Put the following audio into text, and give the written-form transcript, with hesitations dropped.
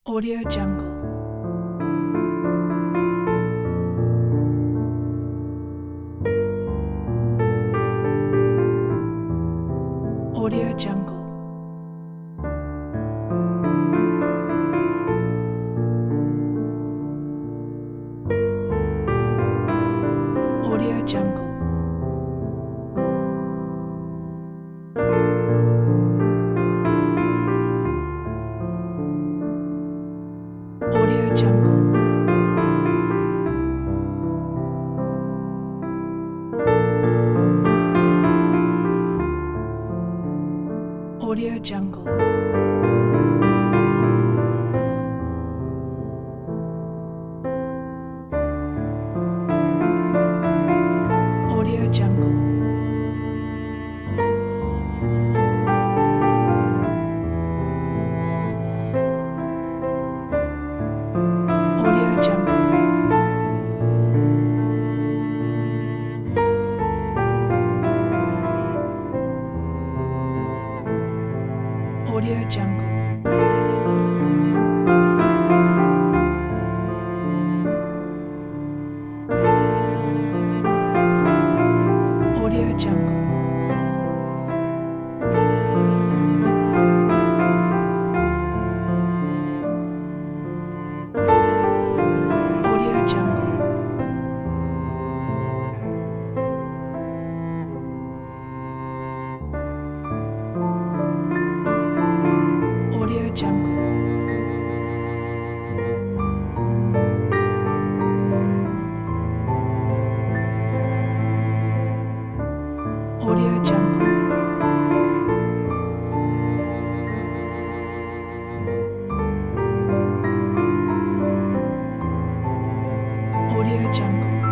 Audio Jungle. Audio Jungle. Audio Jungle. Audio Jungle. Audio Jungle. Audio Jungle. Audio Jungle. Audio Jungle. Audio Jungle. Audio Jungle. Audio Jungle. Audio Jungle. Audio Jungle.